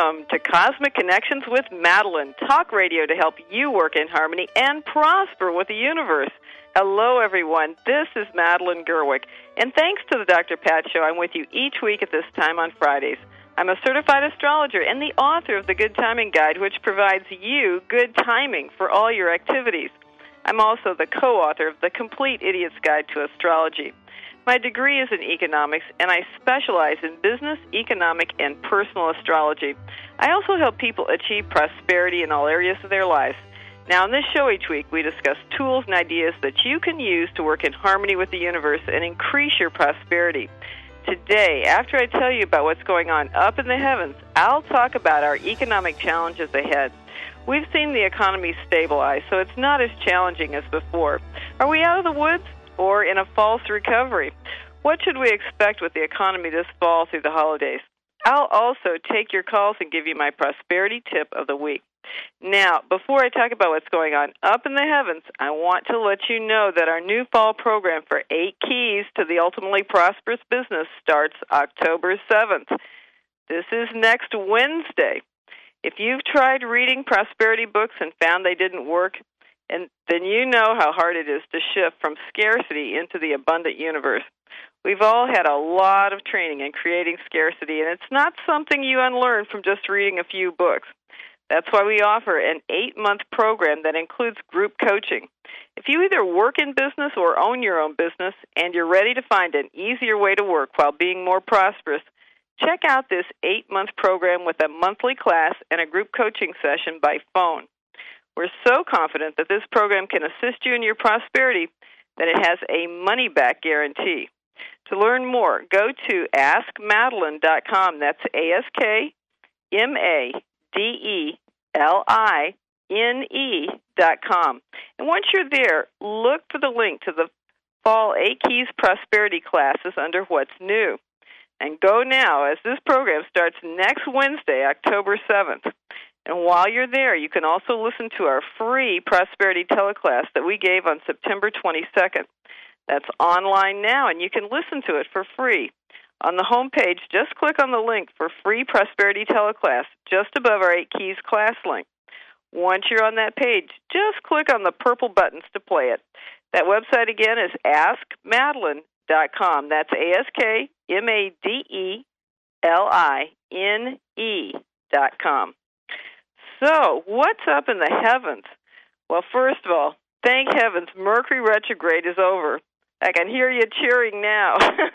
Welcome to Cosmic Connections with Madeline, talk radio to help you work in harmony and prosper with the universe. Hello, everyone. This is Madeline Gerwick, and thanks to the Dr. Pat Show, I'm with you each week at this time on Fridays. I'm a certified astrologer and the author of the Good Timing Guide, which provides you good timing for all your activities. I'm also the co-author of The Complete Idiot's Guide to Astrology. My degree is in economics, and I specialize in business, economic, and personal astrology. I also help people achieve prosperity in all areas of their lives. Now, in this show each week, we discuss tools and ideas that you can use to work in harmony with the universe and increase your prosperity. Today, after I tell you about what's going on up in the heavens, I'll talk about our economic challenges ahead. We've seen the economy stabilize, so it's not as challenging as before. Are we out of the woods or in a false recovery? What should we expect with the economy this fall through the holidays? I'll also take your calls and give you my prosperity tip of the week. Now, before I talk about what's going on up in the heavens, I want to let you know that our new fall program for 8 Keys to the Ultimately Prosperous Business starts October 7th. This is next Wednesday. If you've tried reading prosperity books and found they didn't work, and then you know how hard it is to shift from scarcity into the abundant universe. We've all had a lot of training in creating scarcity, and it's not something you unlearn from just reading a few books. That's why we offer an 8-month program that includes group coaching. If you either work in business or own your own business, and you're ready to find an easier way to work while being more prosperous, check out this 8-month program with a monthly class and a group coaching session by phone. We're so confident that this program can assist you in your prosperity that it has a money-back guarantee. To learn more, go to AskMadeline.com. That's AskMadeline.com. And once you're there, look for the link to the Fall 8 Keys Prosperity classes under What's New. And go now, as this program starts next Wednesday, October 7th. And while you're there, you can also listen to our free Prosperity Teleclass that we gave on September 22nd. That's online now, and you can listen to it for free. On the home page, just click on the link for free Prosperity Teleclass just above our 8 Keys class link. Once you're on that page, just click on the purple buttons to play it. That website again is AskMadeline.com. That's AskMadeline.com. So, what's up in the heavens? Well, first of all, thank heavens, Mercury retrograde is over. I can hear you cheering now.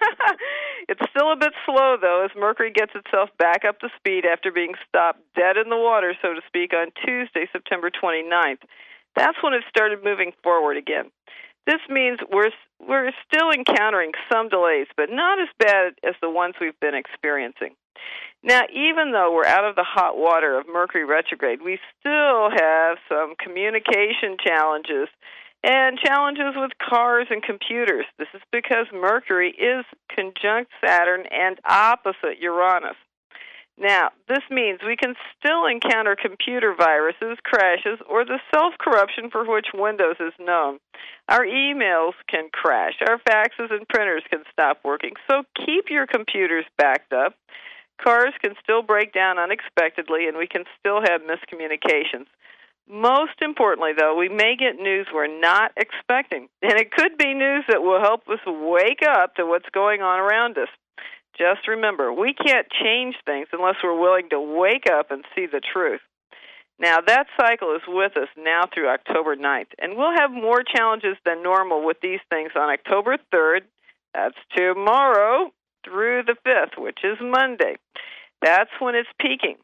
It's still a bit slow, though, as Mercury gets itself back up to speed after being stopped dead in the water, so to speak, on Tuesday, September 29th. That's when it started moving forward again. This means we're still encountering some delays, but not as bad as the ones we've been experiencing. Now, even though we're out of the hot water of Mercury retrograde, we still have some communication challenges and challenges with cars and computers. This is because Mercury is conjunct Saturn and opposite Uranus. Now, this means we can still encounter computer viruses, crashes, or the self-corruption for which Windows is known. Our emails can crash. Our faxes and printers can stop working. So keep your computers backed up. Cars can still break down unexpectedly, and we can still have miscommunications. Most importantly, though, we may get news we're not expecting, and it could be news that will help us wake up to what's going on around us. Just remember, we can't change things unless we're willing to wake up and see the truth. Now, that cycle is with us now through October 9th, and we'll have more challenges than normal with these things on October 3rd. That's tomorrow, through the 5th, which is Monday. That's when it's peaking.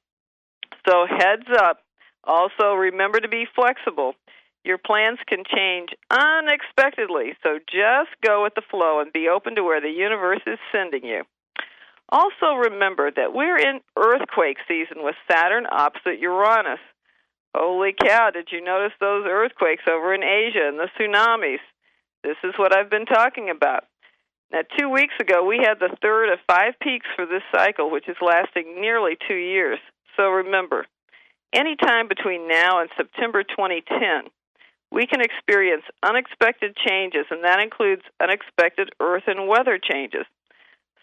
So heads up. Also, remember to be flexible. Your plans can change unexpectedly, so just go with the flow and be open to where the universe is sending you. Also remember that we're in earthquake season with Saturn opposite Uranus. Holy cow, did you notice those earthquakes over in Asia and the tsunamis? This is what I've been talking about. Now, 2 weeks ago, we had the third of 5 peaks for this cycle, which is lasting nearly 2 years. So remember, any time between now and September 2010, we can experience unexpected changes, and that includes unexpected earth and weather changes.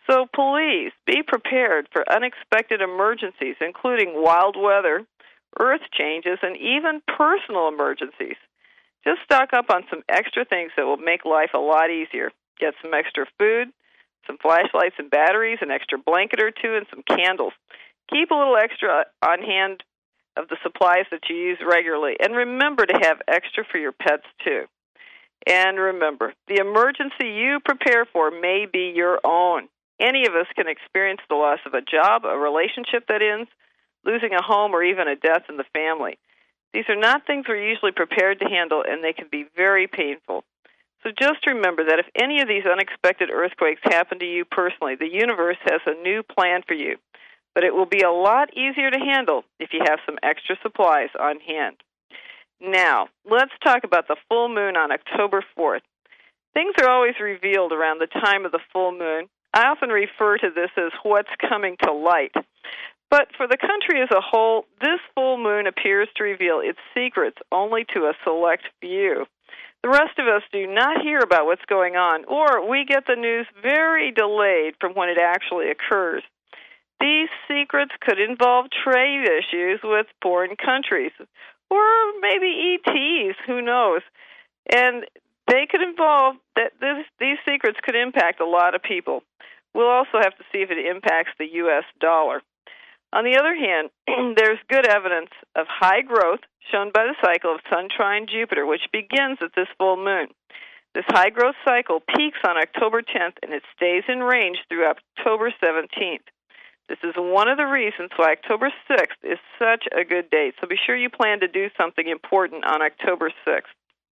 So please be prepared for unexpected emergencies, including wild weather, earth changes, and even personal emergencies. Just stock up on some extra things that will make life a lot easier. Get some extra food, some flashlights and batteries, an extra blanket or two, and some candles. Keep a little extra on hand of the supplies that you use regularly. And remember to have extra for your pets, too. And remember, the emergency you prepare for may be your own. Any of us can experience the loss of a job, a relationship that ends, losing a home, or even a death in the family. These are not things we're usually prepared to handle, and they can be very painful. So just remember that if any of these unexpected earthquakes happen to you personally, the universe has a new plan for you. But it will be a lot easier to handle if you have some extra supplies on hand. Now, let's talk about the full moon on October 4th. Things are always revealed around the time of the full moon. I often refer to this as what's coming to light. But for the country as a whole, this full moon appears to reveal its secrets only to a select few. The rest of us do not hear about what's going on, or we get the news very delayed from when it actually occurs. These secrets could involve trade issues with foreign countries, or maybe ETs, who knows. And they could involve, these secrets could impact a lot of people. We'll also have to see if it impacts the U.S. dollar. On the other hand, there's good evidence of high growth shown by the cycle of Sun trine Jupiter, which begins at this full moon. This high growth cycle peaks on October 10th, and it stays in range through October 17th. This is one of the reasons why October 6th is such a good date, so be sure you plan to do something important on October 6th.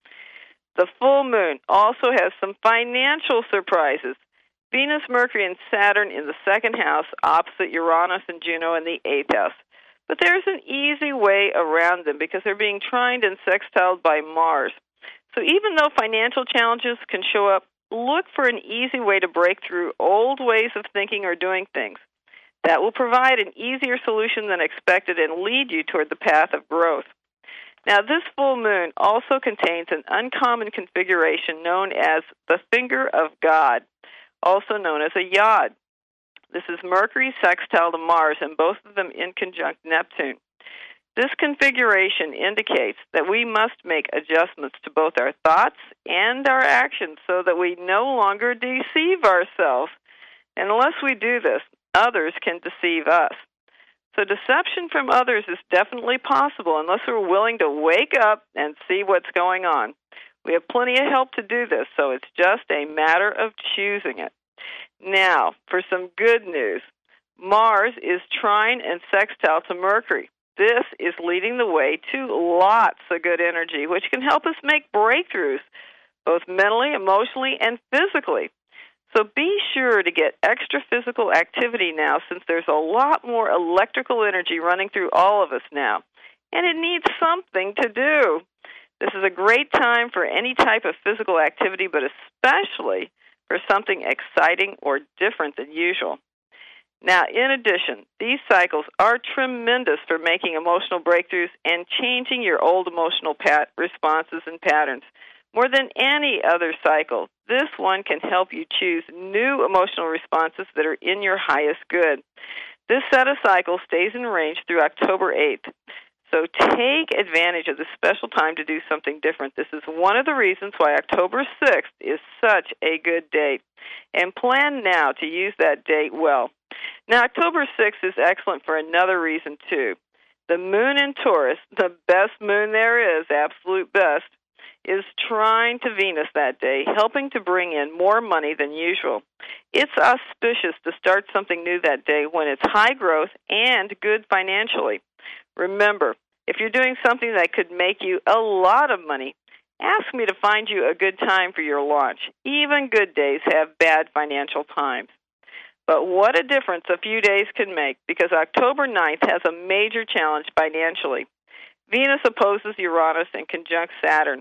The full moon also has some financial surprises. Venus, Mercury, and Saturn in the second house, opposite Uranus and Juno in the eighth house. But there's an easy way around them because they're being trined and sextiled by Mars. So even though financial challenges can show up, look for an easy way to break through old ways of thinking or doing things. That will provide an easier solution than expected and lead you toward the path of growth. Now, this full moon also contains an uncommon configuration known as the Finger of God, also known as a Yod. This is Mercury sextile to Mars, and both of them in conjunct Neptune. This configuration indicates that we must make adjustments to both our thoughts and our actions so that we no longer deceive ourselves. And unless we do this, others can deceive us. So deception from others is definitely possible unless we're willing to wake up and see what's going on. We have plenty of help to do this, so it's just a matter of choosing it. Now, for some good news, Mars is trine and sextile to Mercury. This is leading the way to lots of good energy, which can help us make breakthroughs, both mentally, emotionally, and physically. So be sure to get extra physical activity now, since there's a lot more electrical energy running through all of us now, and it needs something to do. This is a great time for any type of physical activity, but especially for something exciting or different than usual. Now, in addition, these cycles are tremendous for making emotional breakthroughs and changing your old emotional responses and patterns. More than any other cycle, this one can help you choose new emotional responses that are in your highest good. This set of cycles stays in range through October 8th. So take advantage of this special time to do something different. This is one of the reasons why October 6th is such a good date. And plan now to use that date well. Now, October 6th is excellent for another reason, too. The moon in Taurus, the best moon there is, absolute best, is trine to Venus that day, helping to bring in more money than usual. It's auspicious to start something new that day when it's high growth and good financially. Remember, if you're doing something that could make you a lot of money, ask me to find you a good time for your launch. Even good days have bad financial times. But what a difference a few days can make, because October 9th has a major challenge financially. Venus opposes Uranus and conjunct Saturn,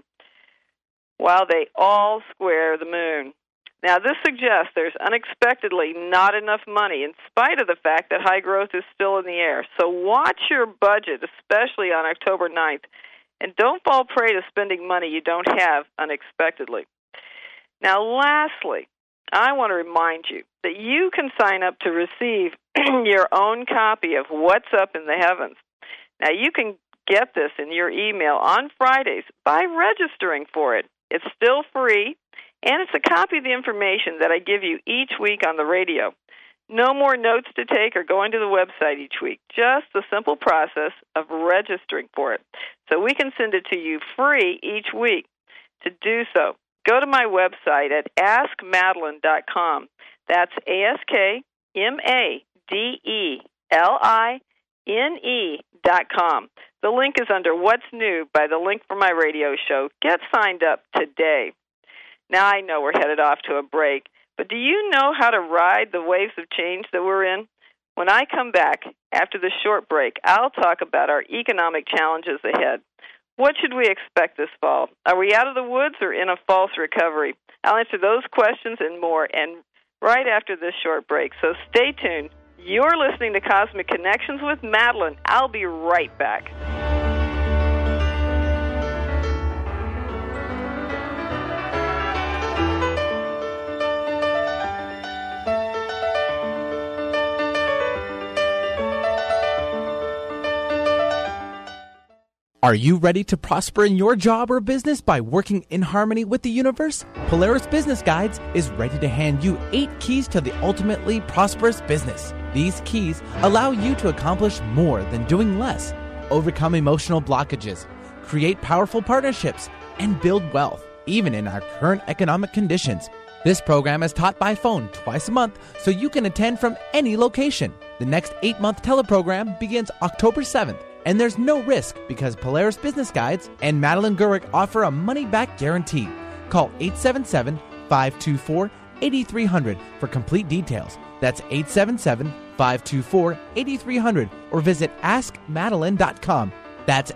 while they all square the moon. Now, this suggests there's unexpectedly not enough money, in spite of the fact that high growth is still in the air. So watch your budget, especially on October 9th, and don't fall prey to spending money you don't have unexpectedly. Now, lastly, I want to remind you that you can sign up to receive your own copy of What's Up in the Heavens. Now, you can get this in your email on Fridays by registering for it. It's still free, and it's a copy of the information that I give you each week on the radio. No more notes to take or going to the website each week. Just the simple process of registering for it. So we can send it to you free each week. To do so, go to my website at AskMadeline.com. That's AskMadeline.com. The link is under What's New by the link for my radio show. Get signed up today. Now, I know we're headed off to a break, but do you know how to ride the waves of change that we're in? When I come back after the short break, I'll talk about our economic challenges ahead. What should we expect this fall? Are we out of the woods or in a false recovery? I'll answer those questions and more, and right after this short break. So stay tuned. You're listening to Cosmic Connections with Madeline. I'll be right back. Are you ready to prosper in your job or business by working in harmony with the universe? Polaris Business Guides is ready to hand you 8 keys to the ultimately prosperous business. These keys allow you to accomplish more than doing less, overcome emotional blockages, create powerful partnerships, and build wealth, even in our current economic conditions. This program is taught by phone twice a month, so you can attend from any location. The next 8-month teleprogram begins October 7th. And there's no risk because Polaris Business Guides and Madeline Gerwick offer a money-back guarantee. Call 877-524-8300 for complete details. That's 877-524-8300 or visit AskMadeline.com. That's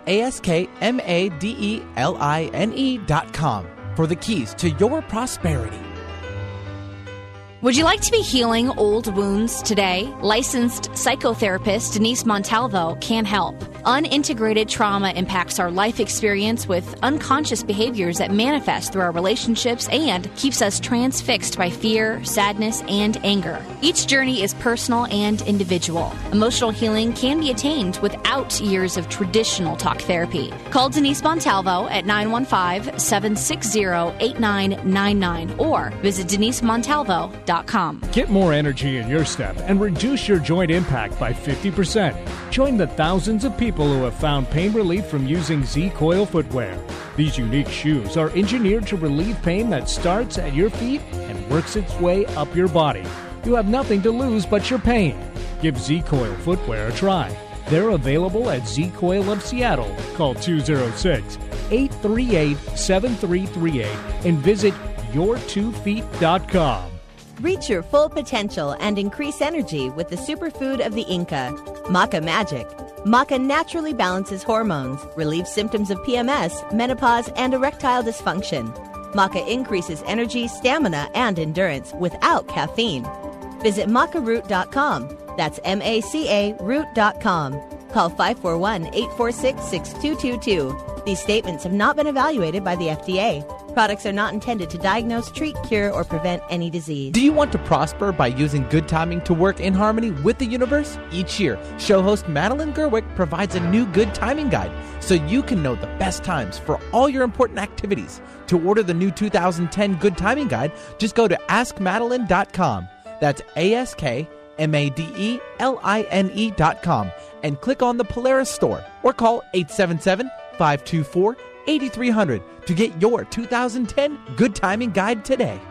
AskMadeline.com for the keys to your prosperity. Would you like to be healing old wounds today? Licensed psychotherapist Denise Montalvo can help. Unintegrated trauma impacts our life experience with unconscious behaviors that manifest through our relationships and keeps us transfixed by fear, sadness, and anger. Each journey is personal and individual. Emotional healing can be attained without years of traditional talk therapy. Call Denise Montalvo at 915-760-8999 or visit DeniseMontalvo.com. Get more energy in your step and reduce your joint impact by 50%. Join the thousands of people who have found pain relief from using Z-Coil footwear. These unique shoes are engineered to relieve pain that starts at your feet and works its way up your body. You have nothing to lose but your pain. Give Z-Coil footwear a try. They're available at Z-Coil of Seattle. Call 206-838-7338 and visit your2feet.com. Reach your full potential and increase energy with the superfood of the Inca, Maca Magic. Maca naturally balances hormones, relieves symptoms of PMS, menopause, and erectile dysfunction. Maca increases energy, stamina, and endurance without caffeine. Visit macaroot.com. That's MACA root.com. Call 541-846-6222. These statements have not been evaluated by the FDA. Products are not intended to diagnose, treat, cure, or prevent any disease. Do you want to prosper by using good timing to work in harmony with the universe? Each year, show host Madeline Gerwick provides a new good timing guide so you can know the best times for all your important activities. To order the new 2010 Good Timing Guide, just go to AskMadeline.com. That's AskMadeline.com and click on the Polaris store or call 877-524-8300 to get your 2010 Good Timing Guide today.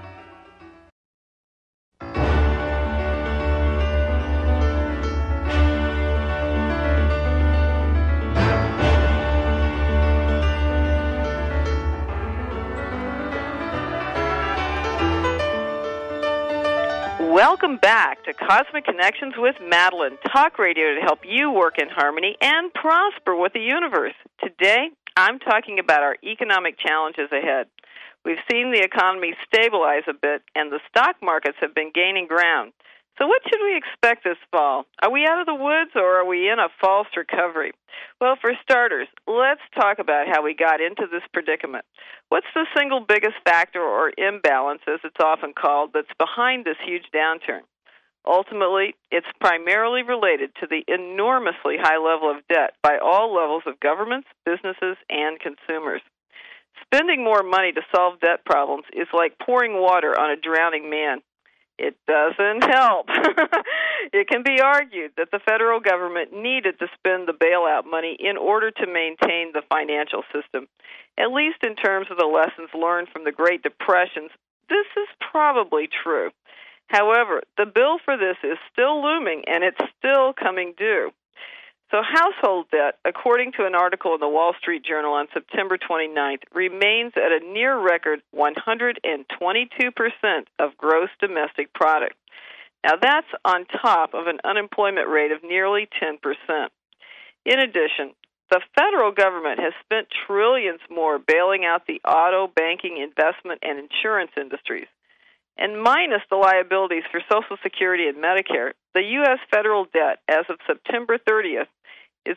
Welcome back to Cosmic Connections with Madeline, talk radio to help you work in harmony and prosper with the universe. Today, I'm talking about our economic challenges ahead. We've seen the economy stabilize a bit, and the stock markets have been gaining ground. So what should we expect this fall? Are we out of the woods or are we in a false recovery? Well, for starters, let's talk about how we got into this predicament. What's the single biggest factor or imbalance, as it's often called, that's behind this huge downturn? Ultimately, it's primarily related to the enormously high level of debt by all levels of governments, businesses, and consumers. Spending more money to solve debt problems is like pouring water on a drowning man. It doesn't help. It can be argued that the federal government needed to spend the bailout money in order to maintain the financial system. At least in terms of the lessons learned from the Great Depressions, this is probably true. However, the bill for this is still looming, and it's still coming due. So household debt, according to an article in the Wall Street Journal on September 29th, remains at a near-record 122% of gross domestic product. Now, that's on top of an unemployment rate of nearly 10%. In addition, the federal government has spent trillions more bailing out the auto, banking, investment, and insurance industries. And minus the liabilities for Social Security and Medicare, the U.S. federal debt as of September 30th is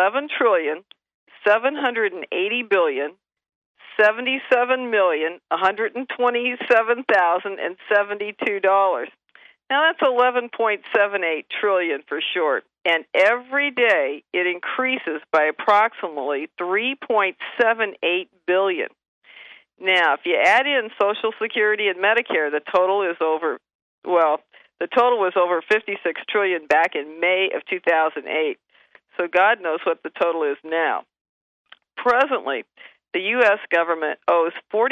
$11,780,127,127,072. Now that's $11.78 trillion for short, and every day it increases by approximately $3.78 billion. Now, if you add in Social Security and Medicare, the total was over $56 trillion back in May of 2008. So God knows what the total is now. Presently, the U.S. government owes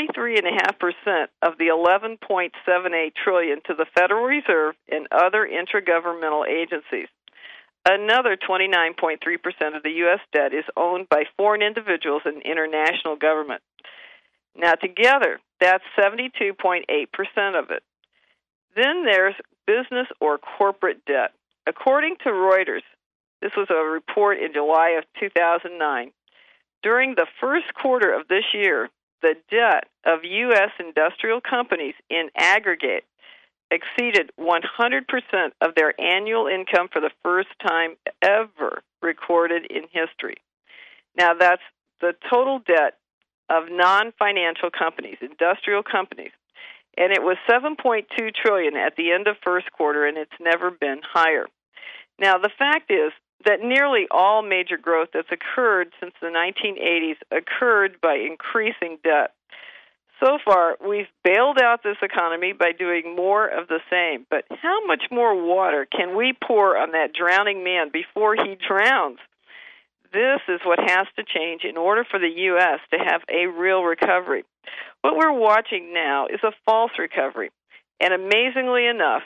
43.5% of the $11.78 trillion to the Federal Reserve and other intergovernmental agencies. Another 29.3% of the U.S. debt is owned by foreign individuals and international government. Now, together, that's 72.8% of it. Then there's business or corporate debt. According to Reuters, this was a report in July of 2009, during the first quarter of this year, the debt of U.S. industrial companies in aggregate exceeded 100% of their annual income for the first time ever recorded in history. Now, that's the total debt of non-financial companies, industrial companies, and it was $7.2 trillion at the end of first quarter, and it's never been higher. Now, the fact is that nearly all major growth that's occurred since the 1980s occurred by increasing debt. So far, we've bailed out this economy by doing more of the same, but how much more water can we pour on that drowning man before he drowns? This is what has to change in order for the U.S. to have a real recovery. What we're watching now is a false recovery. And amazingly enough,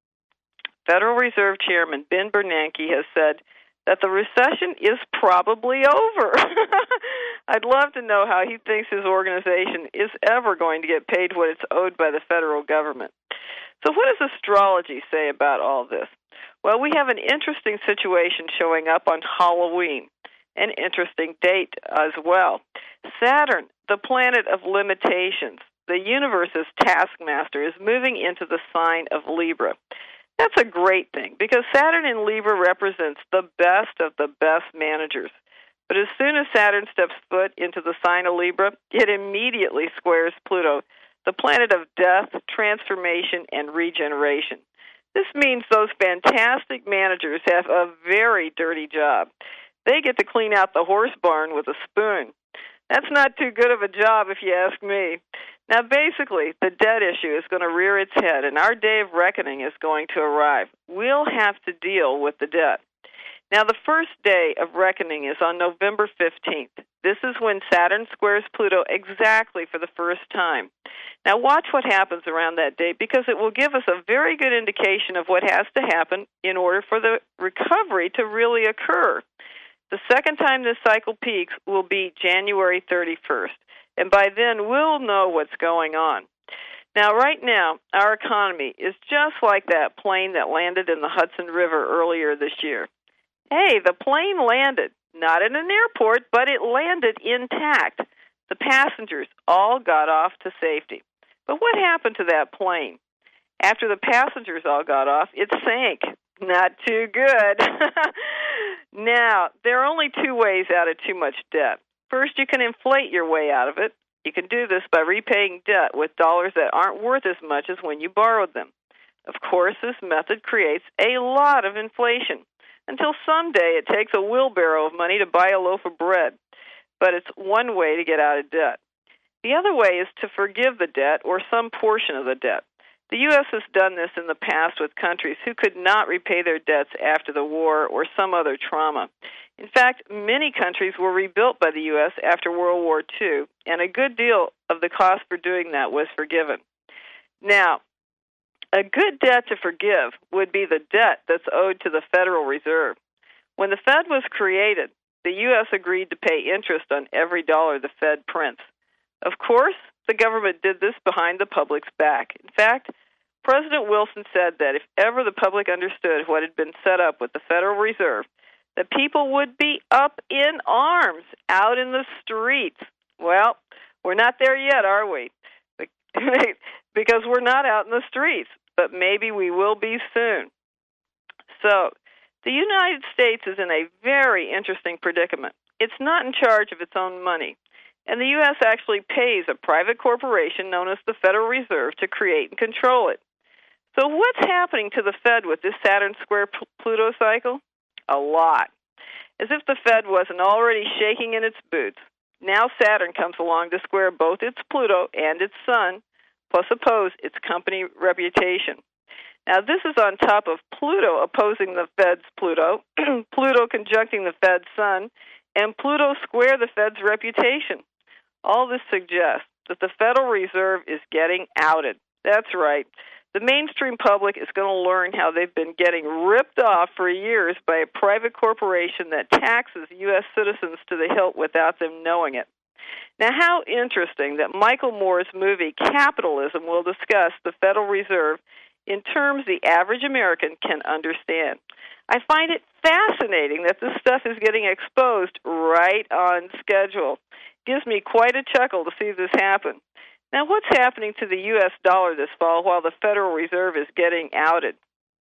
Federal Reserve Chairman Ben Bernanke has said that the recession is probably over. I'd love to know how he thinks his organization is ever going to get paid what it's owed by the federal government. So what does astrology say about all this? Well, we have an interesting situation showing up on Halloween. An interesting date as well. Saturn, the planet of limitations, the universe's taskmaster, is moving into the sign of Libra. That's a great thing because Saturn in Libra represents the best of the best managers. But as soon as Saturn steps foot into the sign of Libra, it immediately squares Pluto, the planet of death, transformation, and regeneration. This means those fantastic managers have a very dirty job. They get to clean out the horse barn with a spoon. That's not too good of a job if you ask me. Now, basically, the debt issue is going to rear its head, and our day of reckoning is going to arrive. We'll have to deal with the debt. Now, the first day of reckoning is on November 15th. This is when Saturn squares Pluto exactly for the first time. Now, watch what happens around that date because it will give us a very good indication of what has to happen in order for the recovery to really occur. The second time this cycle peaks will be January 31st, and by then we'll know what's going on. Now, right now, our economy is just like that plane that landed in the Hudson River earlier this year. Hey, the plane landed, not in an airport, but it landed intact. The passengers all got off to safety. But what happened to that plane? After the passengers all got off, it sank. Not too good. Now, there are only two ways out of too much debt. First, you can inflate your way out of it. You can do this by repaying debt with dollars that aren't worth as much as when you borrowed them. Of course, this method creates a lot of inflation, until someday it takes a wheelbarrow of money to buy a loaf of bread. But it's one way to get out of debt. The other way is to forgive the debt or some portion of the debt. The U.S. has done this in the past with countries who could not repay their debts after the war or some other trauma. In fact, many countries were rebuilt by the U.S. after World War II, and a good deal of the cost for doing that was forgiven. Now, a good debt to forgive would be the debt that's owed to the Federal Reserve. When the Fed was created, the U.S. agreed to pay interest on every dollar the Fed prints. Of course, the government did this behind the public's back. In fact, President Wilson said that if ever the public understood what had been set up with the Federal Reserve, that people would be up in arms out in the streets. Well, we're not there yet, are we? Because we're not out in the streets, but maybe we will be soon. So, the United States is in a very interesting predicament. It's not in charge of its own money, and the U.S. actually pays a private corporation known as the Federal Reserve to create and control it. So what's happening to the Fed with this Saturn square Pluto cycle? A lot. As if the Fed wasn't already shaking in its boots. Now Saturn comes along to square both its Pluto and its Sun, plus oppose its company reputation. Now this is on top of Pluto opposing the Fed's Pluto, Pluto conjuncting the Fed's Sun, and Pluto square the Fed's reputation. All this suggests that the Federal Reserve is getting outed. That's right. The mainstream public is going to learn how they've been getting ripped off for years by a private corporation that taxes U.S. citizens to the hilt without them knowing it. Now, how interesting that Michael Moore's movie Capitalism will discuss the Federal Reserve in terms the average American can understand. I find it fascinating that this stuff is getting exposed right on schedule. Gives me quite a chuckle to see this happen. Now, what's happening to the U.S. dollar this fall while the Federal Reserve is getting outed?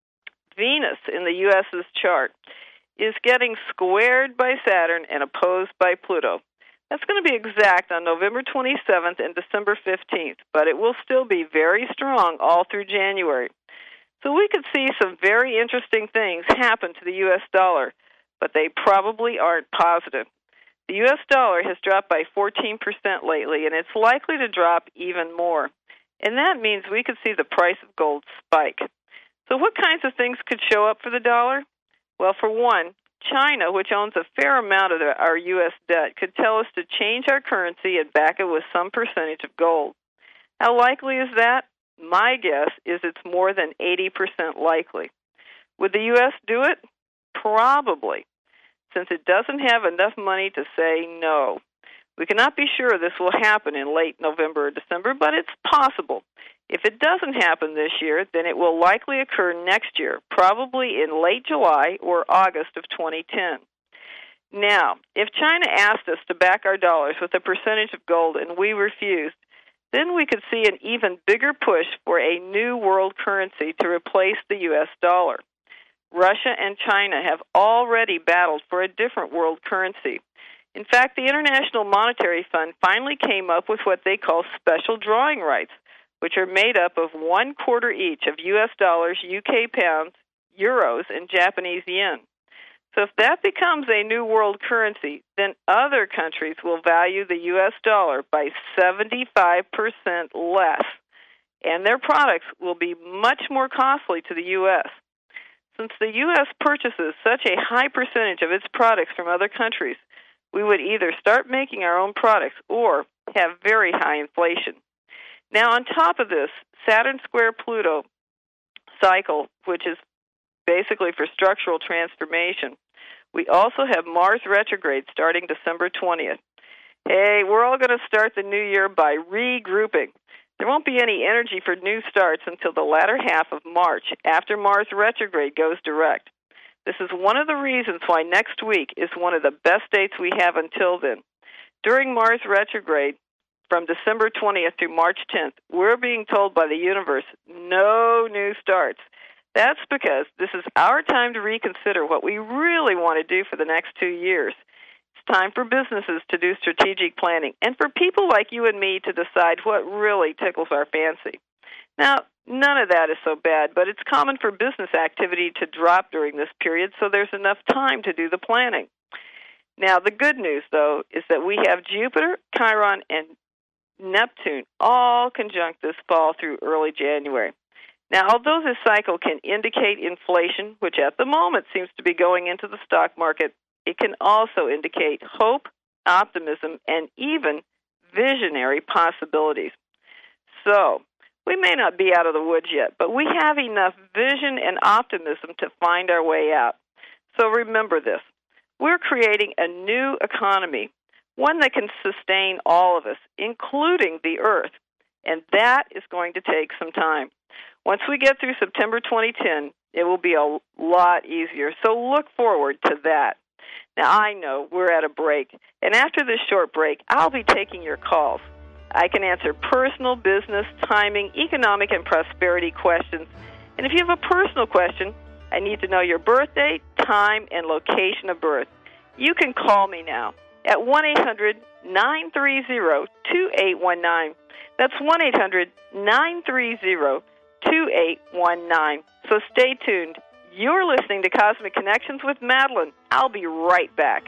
Venus in the U.S.'s chart is getting squared by Saturn and opposed by Pluto. That's going to be exact on November 27th and December 15th, but it will still be very strong all through January. So we could see some very interesting things happen to the U.S. dollar, but they probably aren't positive. The U.S. dollar has dropped by 14% lately, and it's likely to drop even more. And that means we could see the price of gold spike. So what kinds of things could show up for the dollar? Well, for one, China, which owns a fair amount of our U.S. debt, could tell us to change our currency and back it with some percentage of gold. How likely is that? My guess is it's more than 80% likely. Would the U.S. do it? Probably, since it doesn't have enough money to say no. We cannot be sure this will happen in late November or December, but it's possible. If it doesn't happen this year, then it will likely occur next year, probably in late July or August of 2010. Now, if China asked us to back our dollars with a percentage of gold and we refused, then we could see an even bigger push for a new world currency to replace the U.S. dollar. Russia and China have already battled for a different world currency. In fact, the International Monetary Fund finally came up with what they call special drawing rights, which are made up of 1/4 each of U.S. dollars, UK pounds, euros, and Japanese yen. So if that becomes a new world currency, then other countries will value the U.S. dollar by 75% less, and their products will be much more costly to the U.S. Since the U.S. purchases such a high percentage of its products from other countries, we would either start making our own products or have very high inflation. Now, on top of this, Saturn square Pluto cycle, which is basically for structural transformation, we also have Mars retrograde starting December 20th. Hey, we're all going to start the new year by regrouping. There won't be any energy for new starts until the latter half of March, after Mars retrograde goes direct. This is one of the reasons why next week is one of the best dates we have until then. During Mars retrograde, from December 20th through March 10th, we're being told by the universe, no new starts. That's because this is our time to reconsider what we really want to do for the next 2 years. It's time for businesses to do strategic planning and for people like you and me to decide what really tickles our fancy. Now, none of that is so bad, but it's common for business activity to drop during this period, so there's enough time to do the planning. Now, the good news, though, is that we have Jupiter, Chiron, and Neptune all conjunct this fall through early January. Now, although this cycle can indicate inflation, which at the moment seems to be going into the stock market, it can also indicate hope, optimism, and even visionary possibilities. So, we may not be out of the woods yet, but we have enough vision and optimism to find our way out. So remember this. We're creating a new economy, one that can sustain all of us, including the Earth, and that is going to take some time. Once we get through September 2010, it will be a lot easier, so look forward to that. Now, I know we're at a break, and after this short break, I'll be taking your calls. I can answer personal, business, timing, economic, and prosperity questions. And if you have a personal question, I need to know your birth date, time, and location of birth. You can call me now at 1-800-930-2819. That's 1-800-930-2819. So stay tuned. You're listening to Cosmic Connections with Madeline. I'll be right back.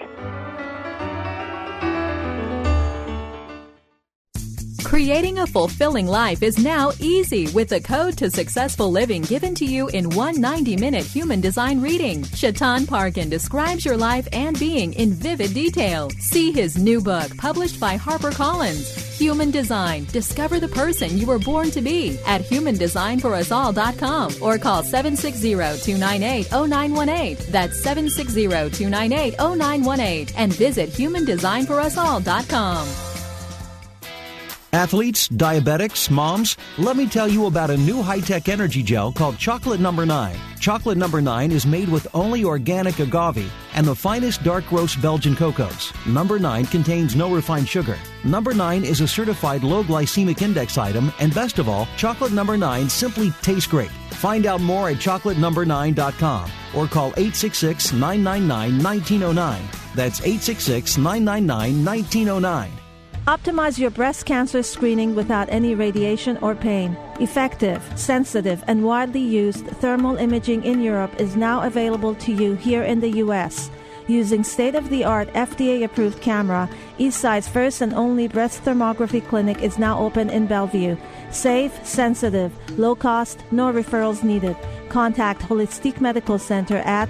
Creating a fulfilling life is now easy with the code to successful living given to you in one 90-minute human design reading. Shaitan Parkin describes your life and being in vivid detail. See his new book, published by HarperCollins, Human Design. Discover the person you were born to be at humandesignforusall.com or call 760-298-0918. That's 760-298-0918 and visit humandesignforusall.com. Athletes, diabetics, moms, let me tell you about a new high-tech energy gel called Chocolate No. 9. Chocolate No. 9 is made with only organic agave and the finest dark roast Belgian cocos. No. 9 contains no refined sugar. No. 9 is a certified low glycemic index item, and best of all, Chocolate No. 9 simply tastes great. Find out more at chocolatenumber9.com or call 866-999-1909. That's 866-999-1909. Optimize your breast cancer screening without any radiation or pain. Effective, sensitive, and widely used thermal imaging in Europe is now available to you here in the U.S. Using state-of-the-art FDA-approved camera, Eastside's first and only breast thermography clinic is now open in Bellevue. Safe, sensitive, low cost, no referrals needed. Contact Holistic Medical Center at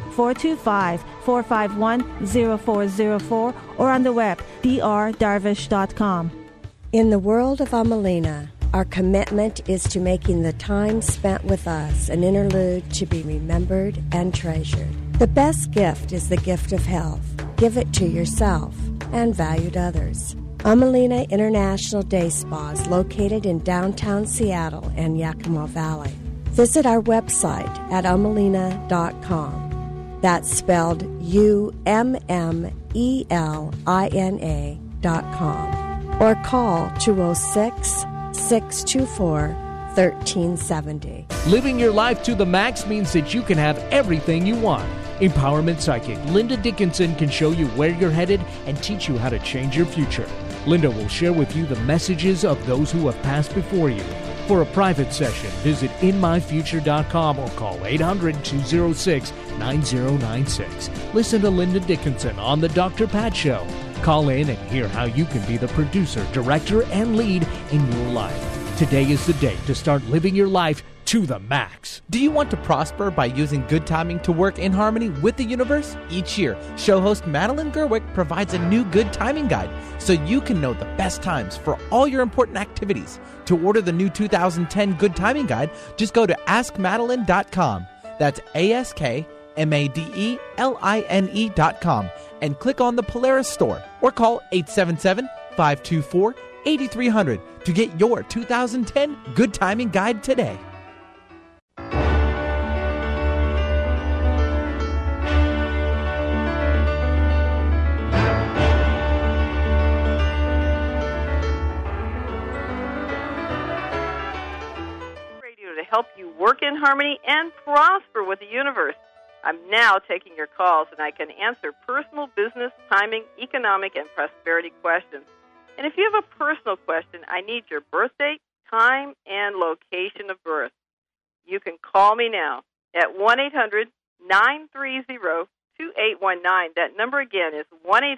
425-451-0404 or on the web drdarvish.com. In the world of Amelina, our commitment is to making the time spent with us an interlude to be remembered and treasured. The best gift is the gift of health. Give it to yourself and valued others. Amelina International Day Spa is located in downtown Seattle and Yakima Valley. Visit our website at umelina.com. That's spelled UMMELINA.com. Or call 206-624-1370. Living your life to the max means that you can have everything you want. Empowerment Psychic Linda Dickinson can show you where you're headed and teach you how to change your future. Linda will share with you the messages of those who have passed before you. For a private session, visit inmyfuture.com or call 800-206-9096. Listen to Linda Dickinson on The Dr. Pat Show. Call in and hear how you can be the producer, director, and lead in your life. Today is the day to start living your life to the max. Do you want to prosper by using good timing to work in harmony with the universe? Each year, show host Madeline Gerwick provides a new good timing guide so you can know the best times for all your important activities. To order the new 2010 Good Timing Guide, just go to AskMadeline.com. That's AskMadeline.com and click on the Polaris store or call 877-524-8300 to get your 2010 Good Timing Guide today. work in harmony and prosper with the universe. I'm now taking your calls, and I can answer personal, business, timing, economic, and prosperity questions. And if you have a personal question, I need your birth date, time, and location of birth. You can call me now at 1-800-930-2819. That number again is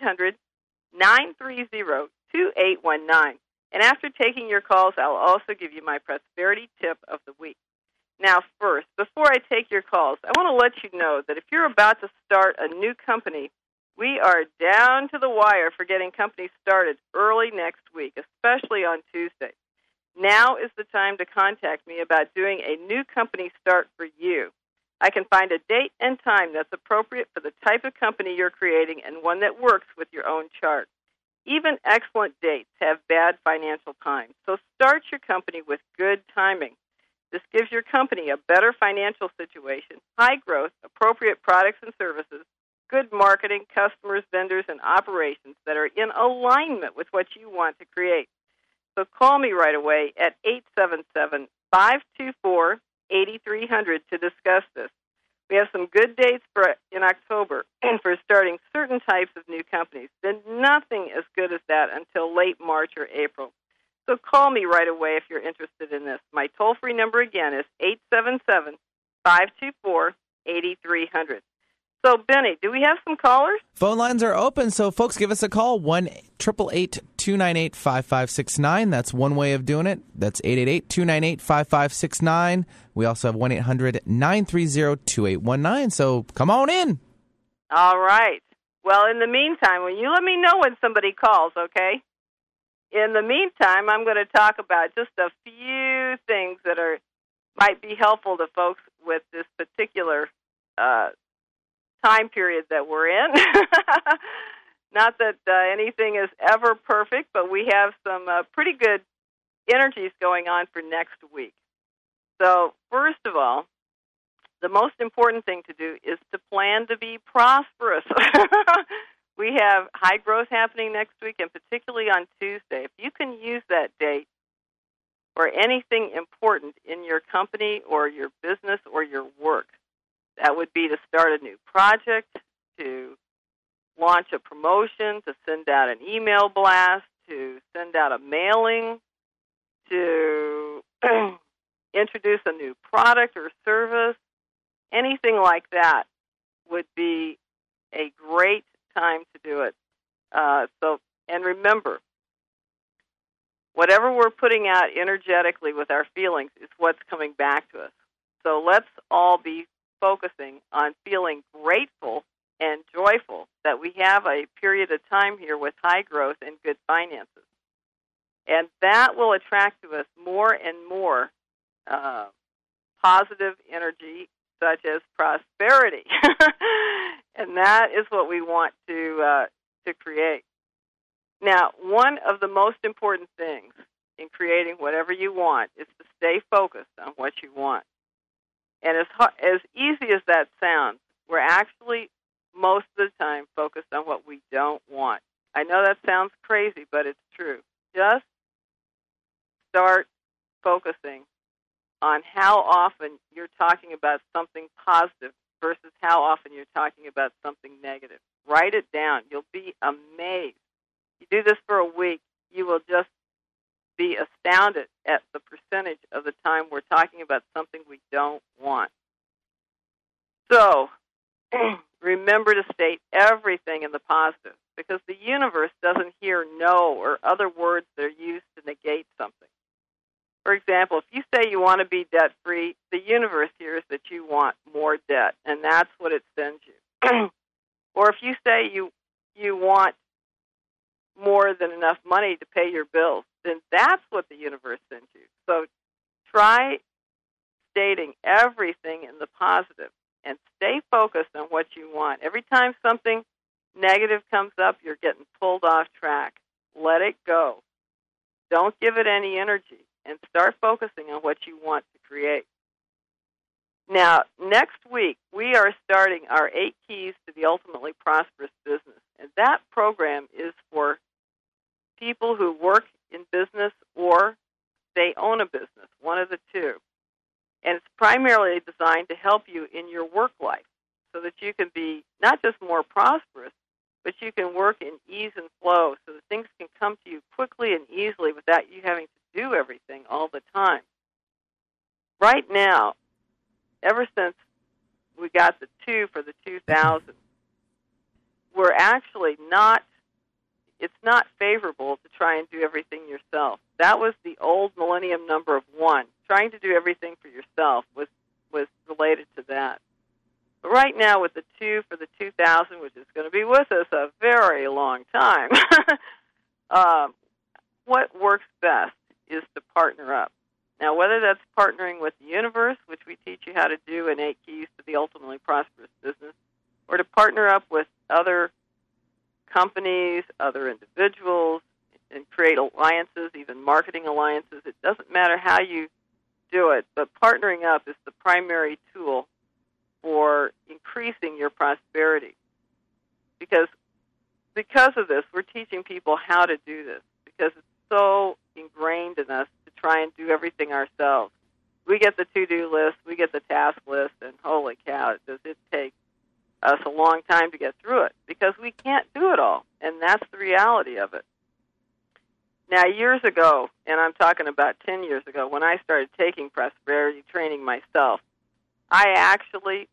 1-800-930-2819. And after taking your calls, I'll also give you my prosperity tip of the week. Now, first, before I take your calls, I want to let you know that if you're about to start a new company, we are down to the wire for getting companies started early next week, especially on Tuesday. Now is the time to contact me about doing a new company start for you. I can find a date and time that's appropriate for the type of company you're creating and one that works with your own chart. Even excellent dates have bad financial time, so start your company with good timing. This gives your company a better financial situation, high growth, appropriate products and services, good marketing, customers, vendors, and operations that are in alignment with what you want to create. So call me right away at 877-524-8300 to discuss this. We have some good dates in October for starting certain types of new companies. Then nothing as good as that until late March or April. So call me right away if you're interested in this. My toll-free number again is 877-524-8300. So, Benny, do we have some callers? Phone lines are open, so folks, give us a call, 1-888-298-5569. That's one way of doing it. That's 888-298-5569. We also have 1-800-930-2819, so come on in. All right. Well, in the meantime, will you let me know when somebody calls, okay? In the meantime, I'm going to talk about just a few things that might be helpful to folks with this particular time period that we're in. Not that anything is ever perfect, but we have some pretty good energies going on for next week. So, first of all, the most important thing to do is to plan to be prosperous. We have high growth happening next week, and particularly on Tuesday. If you can use that date for anything important in your company or your business or your work, that would be to start a new project, to launch a promotion, to send out an email blast, to send out a mailing, to introduce a new product or service. Anything like that would be a great time to do it. And remember, whatever we're putting out energetically with our feelings is what's coming back to us. So let's all be focusing on feeling grateful and joyful that we have a period of time here with high growth and good finances. And that will attract to us more and more positive energy, such as prosperity. And that is what we want to create. Now, one of the most important things in creating whatever you want is to stay focused on what you want. And as easy as that sounds, we're actually most of the time focused on what we don't want. I know that sounds crazy, but it's true. Just start focusing on how often you're talking about something positive versus how often you're talking about something negative. Write it down. You'll be amazed. You do this for a week, you will just be astounded at the percentage of the time we're talking about something we don't want. So, remember to state everything in the positive, because the universe doesn't hear no or other words that are used to negate something. For example, if you say you want to be debt-free, the universe hears that you want more debt, and that's what it sends you. Or if you say you want more than enough money to pay your bills, then that's what the universe sends you. So try stating everything in the positive and stay focused on what you want. Every time something negative comes up, you're getting pulled off track. Let it go. Don't give it any energy, and start focusing on what you want to create. Now, next week, we are starting our 8 Keys to the Ultimately Prosperous Business, and that program is for people who work in business or they own a business, one of the two. And it's primarily designed to help you in your work life so that you can be not just more prosperous, but you can work in ease and flow so that things can come to you quickly and easily without you having to do everything all the time. Right now, ever since we got the 2 for the 2000, we're actually it's not favorable to try and do everything yourself. That was the old millennium number of 1. Trying to do everything for yourself was related to that. But right now with the 2 for the 2000, which is going to be with us a very long time, what works best is to partner up. Now, whether that's partnering with the universe, which we teach you how to do in 8 Keys to the Ultimately Prosperous Business, or to partner up with other companies, other individuals, and create alliances, even marketing alliances. It doesn't matter how you do it, but partnering up is the primary tool for increasing your prosperity. Because of this, we're teaching people how to do this, because it's so ingrained in us to try and do everything ourselves. We get the to-do list, we get the task list, and holy cow, does it take us a long time to get through it, because we can't do it all, and that's the reality of it. Now, years ago, and I'm talking about 10 years ago, when I started taking prosperity training myself, I actually,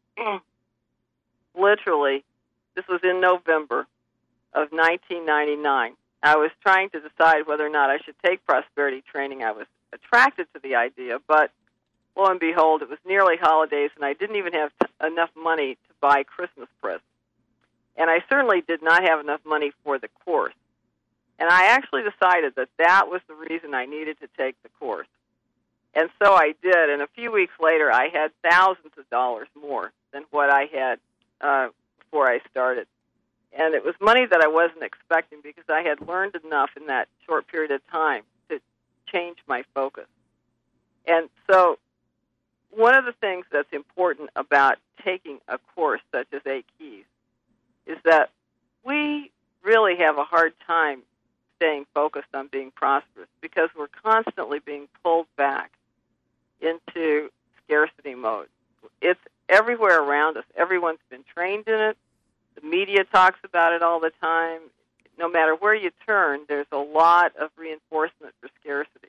literally, this was in November of 1999, I was trying to decide whether or not I should take prosperity training. I was attracted to the idea, but lo and behold, it was nearly holidays, and I didn't even have enough money to buy Christmas presents. And I certainly did not have enough money for the course. And I actually decided that that was the reason I needed to take the course. And so I did, and a few weeks later, I had thousands of dollars more than what I had before I started. And it was money that I wasn't expecting, because I had learned enough in that short period of time to change my focus. And so one of the things that's important about taking a course such as 8 Keys is that we really have a hard time staying focused on being prosperous, because we're constantly being pulled back into scarcity mode. It's everywhere around us. Everyone's been trained in it. The media talks about it all the time. No matter where you turn, there's a lot of reinforcement for scarcity.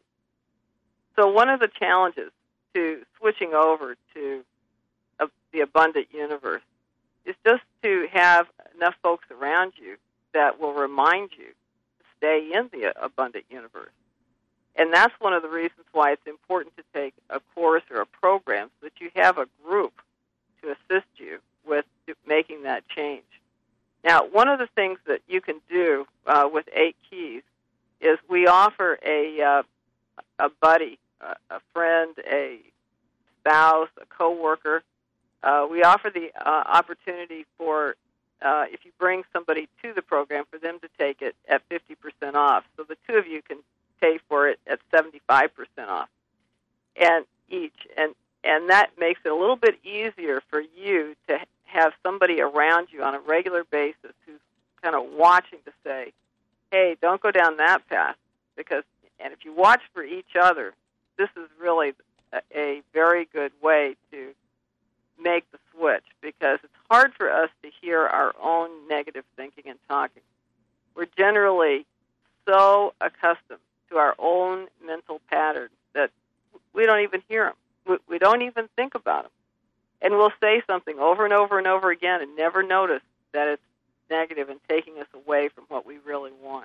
So one of the challenges to switching over to the abundant universe is just to have enough folks around you that will remind you to stay in the abundant universe. And that's one of the reasons why it's important to take a course or a program, so that you have a group to assist you with making that change. Now, one of the things that you can do with 8 Keys is we offer a buddy, a friend, a spouse, a coworker. We offer the opportunity for, if you bring somebody to the program, for them to take it at 50% off. So the two of you can pay for it at 75% off, and each. And that makes it a little bit easier for you to have somebody around you on a regular basis who's kind of watching to say, hey, don't go down that path. And if you watch for each other, this is really a very good way to make the switch, because it's hard for us to hear our own negative thinking and talking. We're generally so accustomed to our own mental patterns that we don't even hear them. We don't even think about them. And we'll say something over and over and over again and never notice that it's negative and taking us away from what we really want.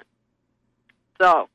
So,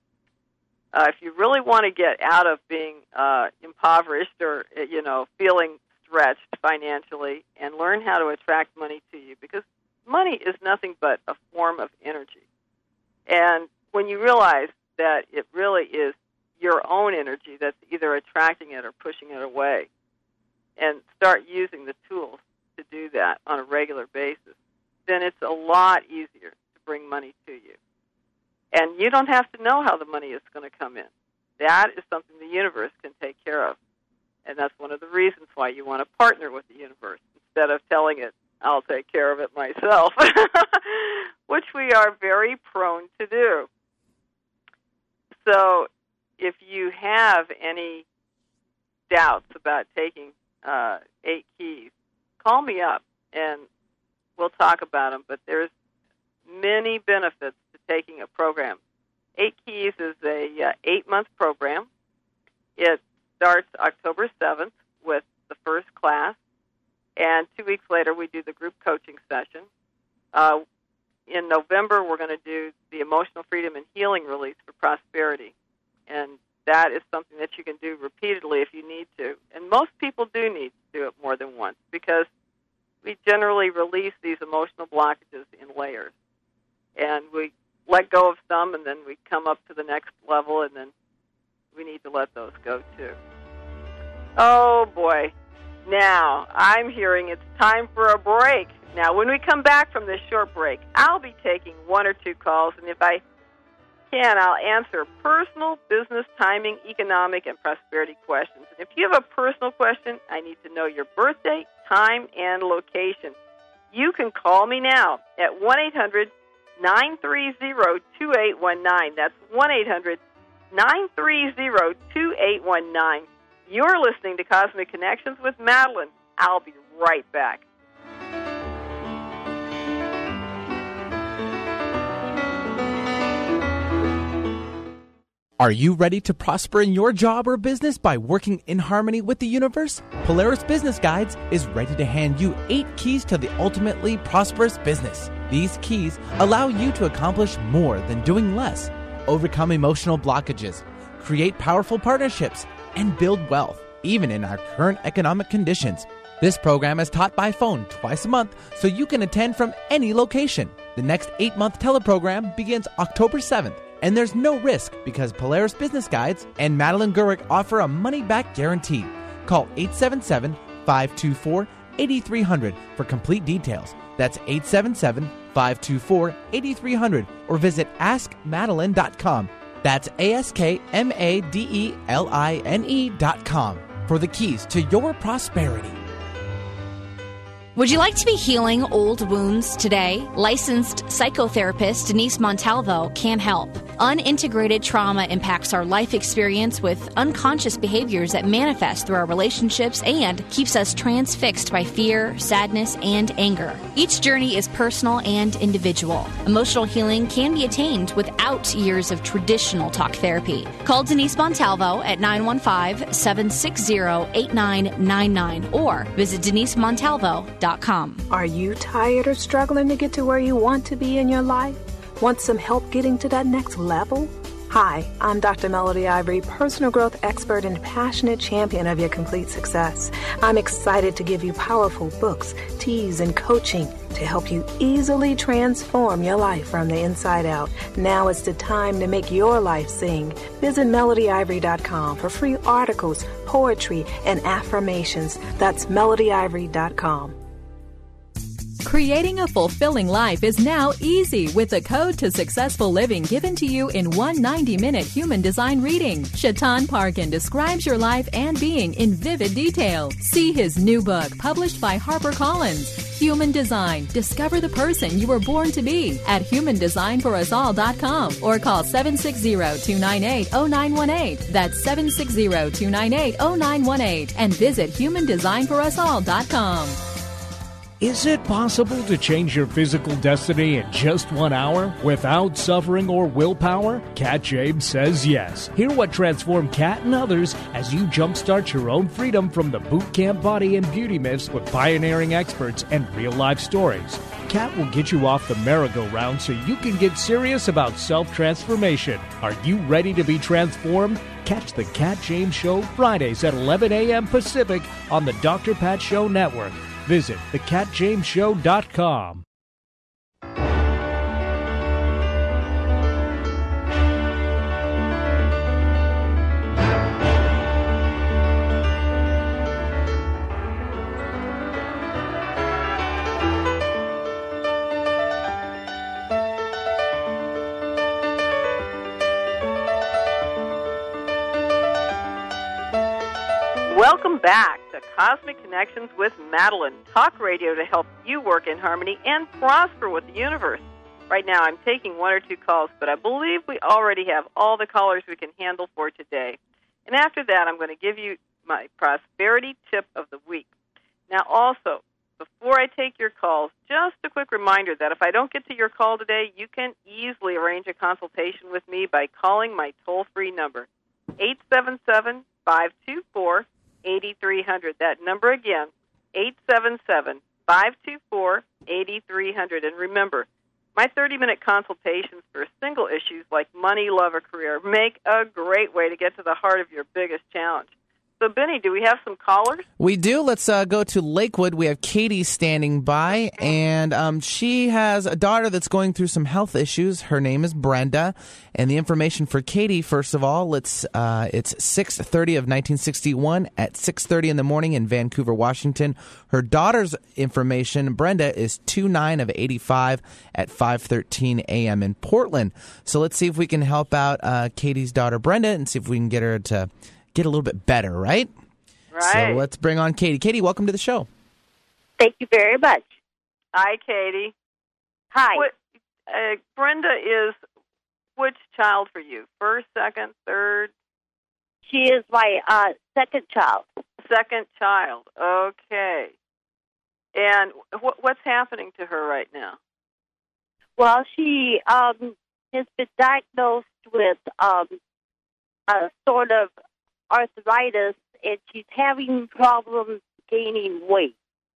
if you really want to get out of being impoverished or, feeling stretched financially, and learn how to attract money to you, because money is nothing but a form of energy. And when you realize that it really is your own energy that's either attracting it or pushing it away, and start using the tools to do that on a regular basis, then it's a lot easier to bring money to you. And you don't have to know how the money is going to come in. That is something the universe can take care of. And that's one of the reasons why you want to partner with the universe instead of telling it, I'll take care of it myself, which we are very prone to do. So if you have any doubts about taking 8 keys, call me up and we'll talk about them. But there's many benefits to taking a program. 8 Keys is a 8-month program. It starts October 7th with the first class, and 2 weeks later we do the group coaching session. In November, we're going to do the Emotional Freedom and Healing Release for Prosperity, and that is something that you can do repeatedly if you need to. And most people do need to do it more than once because we generally release these emotional blockages in layers. And we let go of some, and then we come up to the next level, and then we need to let those go too. Oh, boy. Now, I'm hearing it's time for a break. Now, when we come back from this short break, I'll be taking 1 or 2 calls, and if I can, I'll answer personal, business, timing, economic, and prosperity questions. And if you have a personal question, I need to know your birthday, time, and location. You can call me now at 1-800-930-2819. That's 1-800-930-2819. You're listening to Cosmic Connections with Madeline. I'll be right back. Are you ready to prosper in your job or business by working in harmony with the universe? Polaris Business Guides is ready to hand you 8 keys to the ultimately prosperous business. These keys allow you to accomplish more than doing less, overcome emotional blockages, create powerful partnerships, and build wealth, even in our current economic conditions. This program is taught by phone twice a month, so you can attend from any location. The next 8-month teleprogram begins October 7th, and there's no risk because Polaris Business Guides and Madeline Gurwick offer a money-back guarantee. Call 877-524-8300 for complete details. That's 877-524-8300 or visit AskMadeline.com. That's AskMadeline.com for the keys to your prosperity. Would you like to be healing old wounds today? Licensed psychotherapist Denise Montalvo can help. Unintegrated trauma impacts our life experience with unconscious behaviors that manifest through our relationships and keeps us transfixed by fear, sadness, and anger. Each journey is personal and individual. Emotional healing can be attained without years of traditional talk therapy. Call Denise Montalvo at 915-760-8999 or visit DeniseMontalvo.com. Are you tired or struggling to get to where you want to be in your life? Want some help getting to that next level? Hi, I'm Dr. Melody Ivory, personal growth expert and passionate champion of your complete success. I'm excited to give you powerful books, teas, and coaching to help you easily transform your life from the inside out. Now is the time to make your life sing. Visit melodyivory.com for free articles, poetry, and affirmations. That's melodyivory.com. Creating a fulfilling life is now easy with the code to successful living given to you in one 90-minute human design reading. Shaitan Parkin describes your life and being in vivid detail. See his new book, published by HarperCollins, Human Design. Discover the person you were born to be at humandesignforusall.com or call 760-298-0918. That's 760-298-0918 and visit humandesignforusall.com. Is it possible to change your physical destiny in just 1 hour without suffering or willpower? Kat James says yes. Hear what transformed Kat and others as you jumpstart your own freedom from the boot camp body and beauty myths with pioneering experts and real-life stories. Kat will get you off the merry-go-round so you can get serious about self-transformation. Are you ready to be transformed? Catch the Kat James Show Fridays at 11 a.m. Pacific on the Dr. Pat Show Network. Visit thekatjamesshow.com. Welcome back to Cosmic Connections with Madeline, talk radio to help you work in harmony and prosper with the universe. Right now I'm taking 1 or 2 calls, but I believe we already have all the callers we can handle for today. And after that, I'm going to give you my prosperity tip of the week. Now, also, before I take your calls, just a quick reminder that if I don't get to your call today, you can easily arrange a consultation with me by calling my toll-free number, 877-524-8300. That number again, 877-524-8300. And remember, my 30-minute consultations for single issues like money, love, or career make a great way to get to the heart of your biggest challenge. So, Benny, do we have some callers? We do. Let's go to Lakewood. We have Katie standing by, and she has a daughter that's going through some health issues. Her name is Brenda, and the information for Katie, first of all, it's 6:30 of 1961 at 6:30 in the morning in Vancouver, Washington. Her daughter's information, Brenda, is 29 of 85 at 5:13 a.m. in Portland. So let's see if we can help out Katie's daughter, Brenda, and see if we can get her to get a little bit better, right? Right. So let's bring on Katie. Katie, welcome to the show. Thank you very much. Hi, Katie. Hi. Brenda is which child for you? First, second, third? She is my second child. Second child. Okay. And what's happening to her right now? Well, she has been diagnosed with a sort of arthritis, and she's having problems gaining weight.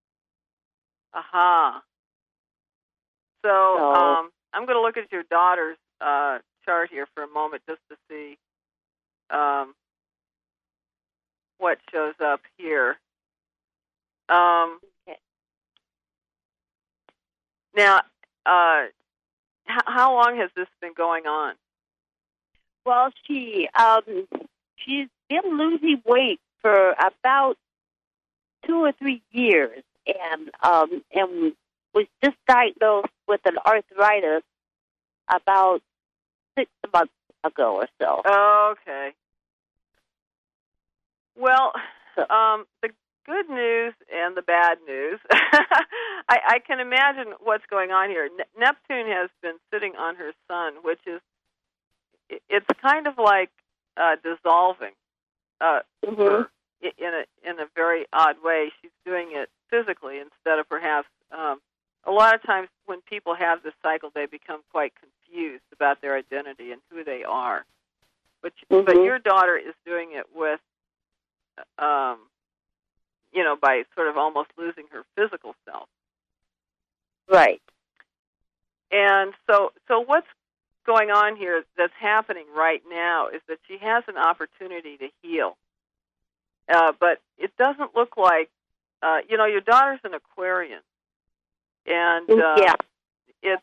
Aha. So I'm going to look at your daughter's chart here for a moment just to see what shows up here. Okay. Now, how long has this been going on? Well, she's been losing weight for about 2 or 3 years, and was just diagnosed with an arthritis about 6 months ago or so. Okay. Well, the good news and the bad news. I can imagine what's going on here. Neptune has been sitting on her sun, which is, it's kind of like dissolving her in a very odd way. She's doing it physically instead of perhaps a lot of times when people have this cycle, they become quite confused about their identity and who they are. But your daughter is doing it with, by sort of almost losing her physical self. Right. And so what's going on here that's happening right now is that she has an opportunity to heal. But it doesn't look like, your daughter's an Aquarian. And it's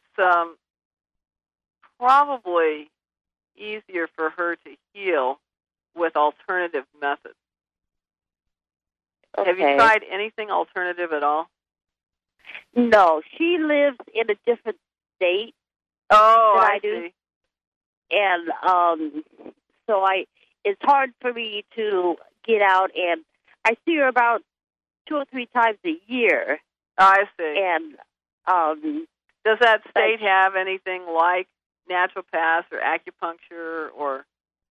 probably easier for her to heal with alternative methods. Okay. Have you tried anything alternative at all? No, she lives in a different state. Oh, than I do. see. And so it's hard for me to get out, and I see her about 2 or 3 times a year. I see. And does that state have anything like naturopaths or acupuncture or?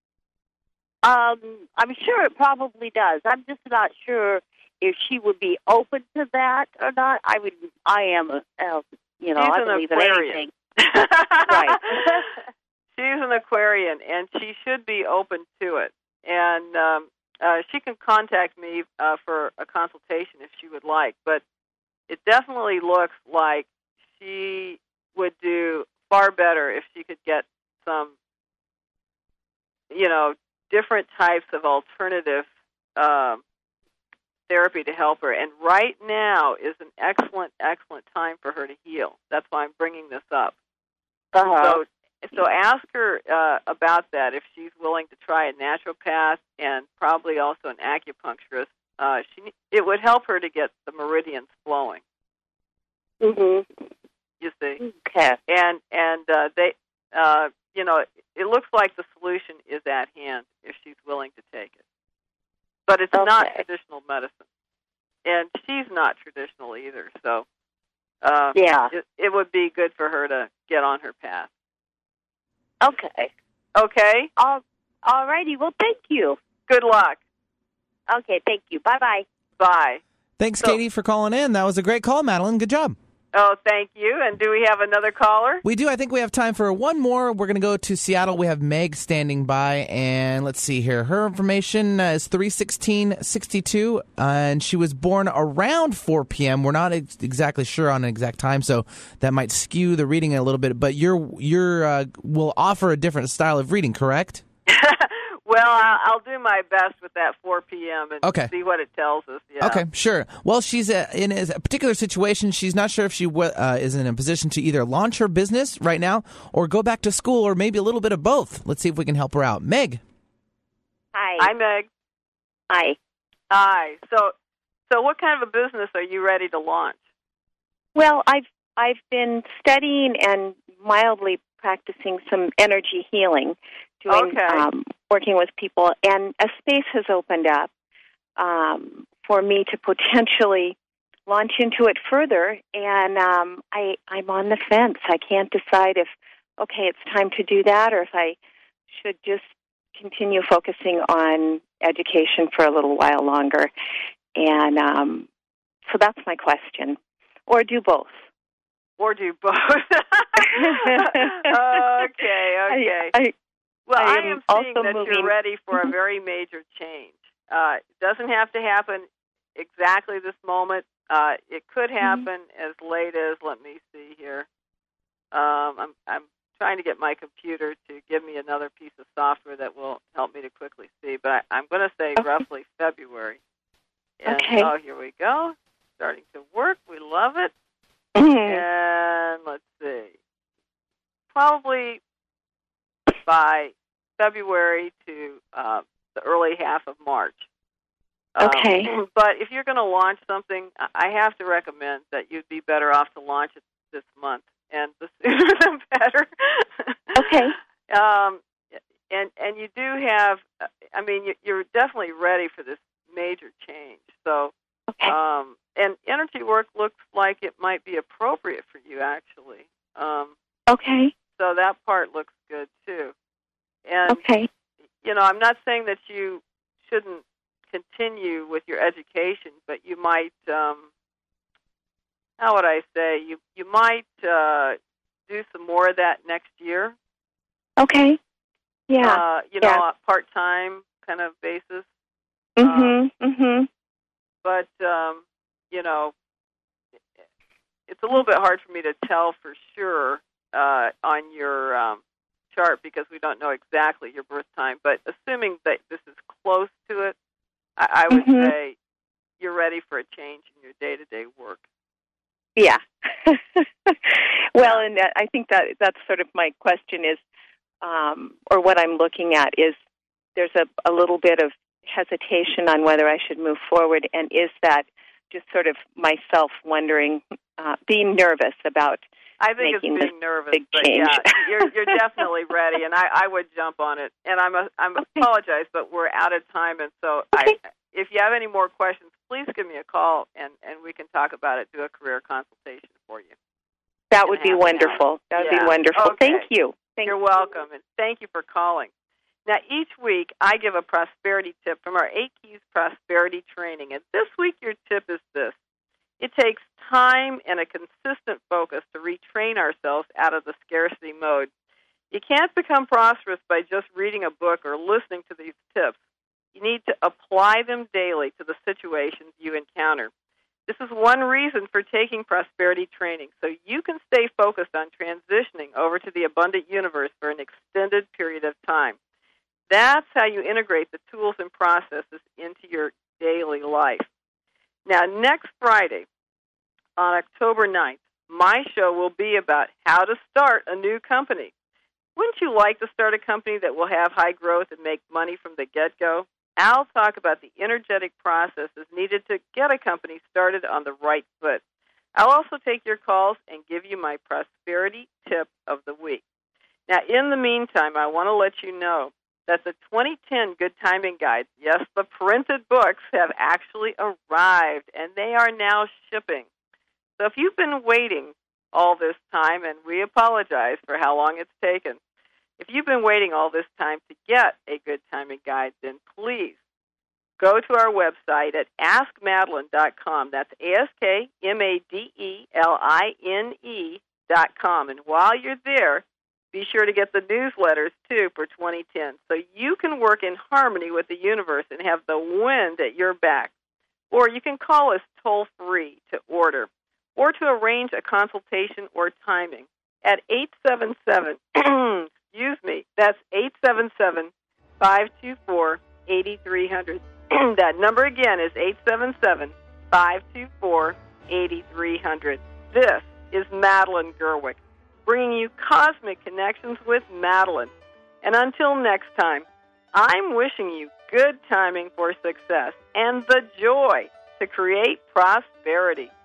I'm sure it probably does. I'm just not sure if she would be open to that or not. I am, I believe in anything. Right. She's an Aquarian, and she should be open to it. And she can contact me for a consultation if she would like. But it definitely looks like she would do far better if she could get some, different types of alternative therapy to help her. And right now is an excellent, excellent time for her to heal. That's why I'm bringing this up. Uh-huh. So ask her about that, if she's willing to try a naturopath and probably also an acupuncturist. It would help her to get the meridians flowing. Mm-hmm. You see? Okay. And they, it looks like the solution is at hand if she's willing to take it. But it's not traditional medicine. And she's not traditional either, so it would be good for her to get on her path. Okay. Okay? All righty. Well, thank you. Good luck. Okay, thank you. Bye-bye. Bye. Thanks, Katie, for calling in. That was a great call, Madeline. Good job. Oh, thank you. And do we have another caller? We do. I think we have time for one more. We're going to go to Seattle. We have Meg standing by, and let's see here. Her information is 3/16/62, and she was born around 4 p.m. We're not exactly sure on an exact time, so that might skew the reading a little bit. But you're will offer a different style of reading, correct? Well, I'll do my best with that 4 p.m. and see what it tells us. Yeah. Okay, sure. Well, she's in a particular situation. She's not sure if she is in a position to either launch her business right now or go back to school or maybe a little bit of both. Let's see if we can help her out. Meg. Hi. Hi, Meg. Hi. Hi. So what kind of a business are you ready to launch? Well, I've been studying and mildly practicing some energy healing, working with people, and a space has opened up for me to potentially launch into it further, and I'm on the fence. I can't decide if, it's time to do that or if I should just continue focusing on education for a little while longer. And so that's my question. Or do both. Or do both. Okay. Well, I am seeing that you're ready for a very major change. It doesn't have to happen exactly this moment. It could happen as late as, let me see here. I'm trying to get my computer to give me another piece of software that will help me to quickly see, but I'm going to say roughly February. And, here we go. Starting to work. We love it. And let's see. Probably by February to the early half of March. But if you're going to launch something, I have to recommend that you'd be better off to launch it this month, and the sooner the better. And you do have, you're definitely ready for this major change. So, and energy work looks like it might be appropriate for you, actually. So that part looks good, too. And, I'm not saying that you shouldn't continue with your education, but you might, how would I say, you might do some more of that next year. A part-time kind of basis. But, it's a little bit hard for me to tell for sure on your chart because we don't know exactly your birth time. But assuming that this is close to it, I would say you're ready for a change in your day-to-day work. Yeah. Well, and I think that's sort of my question is, or what I'm looking at is there's a little bit of hesitation on whether I should move forward, and is that just sort of myself wondering, being nervous about I think it's being nervous, but change. You're definitely ready, and I would jump on it. And I'm apologize, but we're out of time, and so if you have any more questions, please give me a call, and we can talk about it, do a career consultation for you. That would be wonderful. That would be wonderful. Thank you. You're welcome, and thank you for calling. Now, each week, I give a prosperity tip from our 8 Keys Prosperity Training, and this week your tip is this. It takes time and a consistent focus to retrain ourselves out of the scarcity mode. You can't become prosperous by just reading a book or listening to these tips. You need to apply them daily to the situations you encounter. This is one reason for taking prosperity training, so you can stay focused on transitioning over to the abundant universe for an extended period of time. That's how you integrate the tools and processes into your daily life. Now, next Friday, on October 9th, my show will be about how to start a new company. Wouldn't you like to start a company that will have high growth and make money from the get-go? I'll talk about the energetic processes needed to get a company started on the right foot. I'll also take your calls and give you my prosperity tip of the week. Now, in the meantime, I want to let you know that the 2010 Good Timing Guides, yes, the printed books, have actually arrived, and they are now shipping. So if you've been waiting all this time, and we apologize for how long it's taken, if you've been waiting all this time to get a Good Timing Guide, then please go to our website at askmadeline.com. That's AskMadeline.com. And while you're there, be sure to get the newsletters, too, for 2010, so you can work in harmony with the universe and have the wind at your back. Or you can call us toll-free to order or to arrange a consultation or timing at 877, excuse me, that's 877-524-8300. That number again is 877-524-8300. This is Madeline Gerwick, bringing you Cosmic Connections with Madeline. And until next time, I'm wishing you good timing for success and the joy to create prosperity.